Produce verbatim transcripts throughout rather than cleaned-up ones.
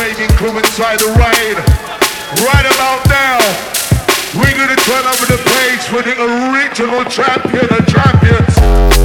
waving crew inside the ride. Right about now, we're gonna turn over the page for the original champion of champions.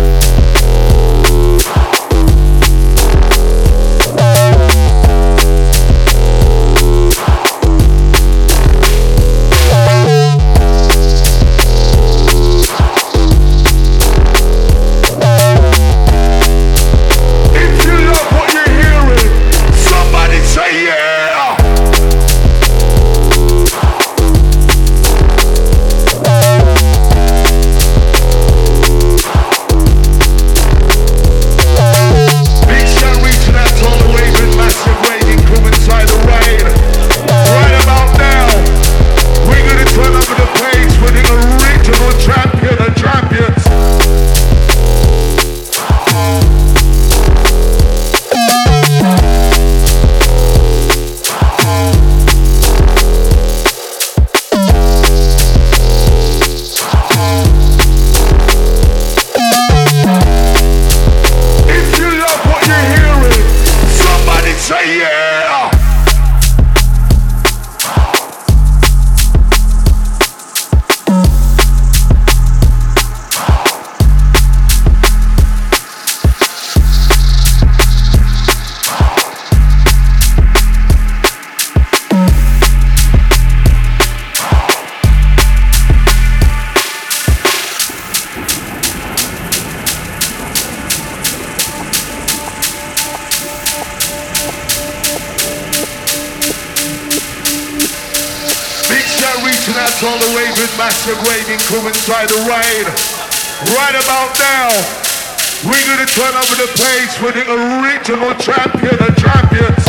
That's all the way with massive waving crew inside the ride. Right about now, we're gonna turn over the page for the original champion of champions.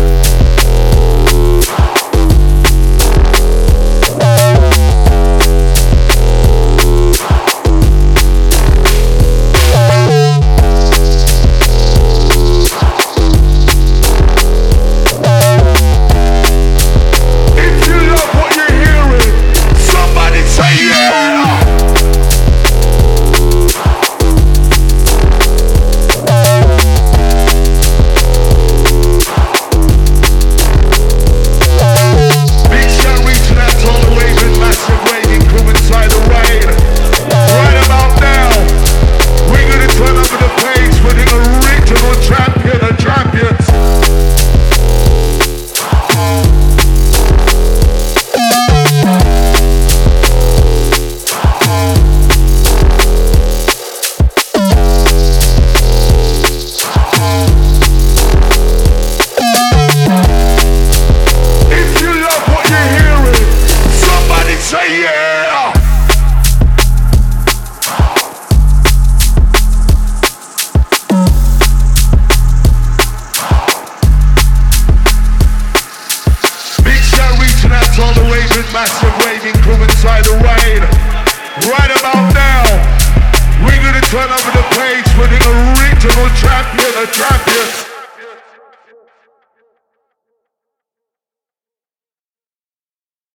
Massive waving crew inside the ride. Right about now, we're gonna turn over the page for the original champion of champions.